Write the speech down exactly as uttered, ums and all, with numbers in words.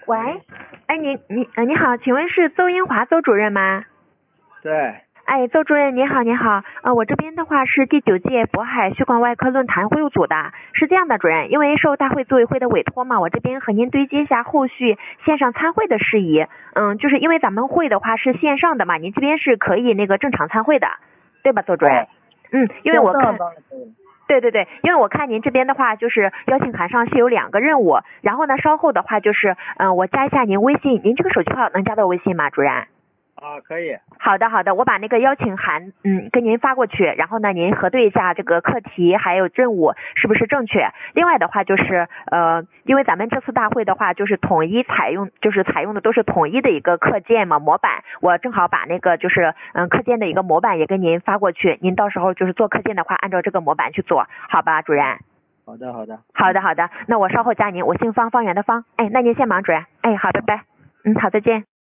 喂，哎，你你呃你好，请问是邹英华邹主任吗？ 对。 哎，邹主任你好，你好，呃，我这边的话是第九届渤海血管外科论坛会务组的，是这样的，主任，因为受大会组委会的委托嘛，我这边和您对接一下后续线上参会的事宜，嗯，就是因为咱们会的话是线上的嘛，您这边是可以那个正常参会的，对吧，邹主任？ 哦、 嗯，因为我看。 嗯对对对，因为我看您这边的话，就是邀请函上是有两个任务，然后呢，稍后的话就是，嗯、呃，我加一下您微信，您这个手机号能加到微信吗，主任？ 啊，可以。 好的好的，我把那个邀请函嗯跟您发过去，然后呢您核对一下这个课题还有任务是不是正确。另外的话就是呃，因为咱们这次大会的话就是统一采用，就是采用的都是统一的一个课件嘛模板，我正好把那个就是嗯课件的一个模板也跟您发过去，您到时候就是做课件的话按照这个模板去做，好吧，主任？ 好的好的。 好的好的，那我稍后加您，我姓方，方圆的方。哎，那您先忙，主任。哎，好，拜拜。嗯，好，再见。